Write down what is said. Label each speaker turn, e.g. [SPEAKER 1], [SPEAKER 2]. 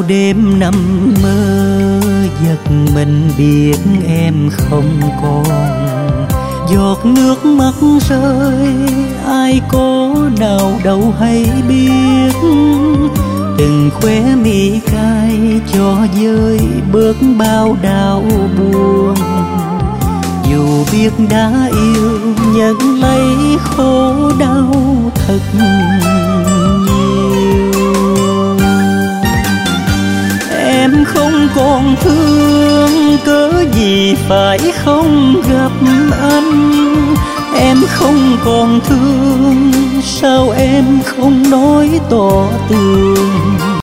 [SPEAKER 1] đêm nằm mơ giật mình biết em không còn. Giọt nước mắt rơi ai có nào đâu hay biết. Từng khóe mi cay cho dơi bớt bao đau buồn. Dù biết đã yêu nhận lấy khổ đau thật nhiều. Em không còn thương cớ gì phải không gặp anh. Em không còn thương sao em không nói tỏ tường.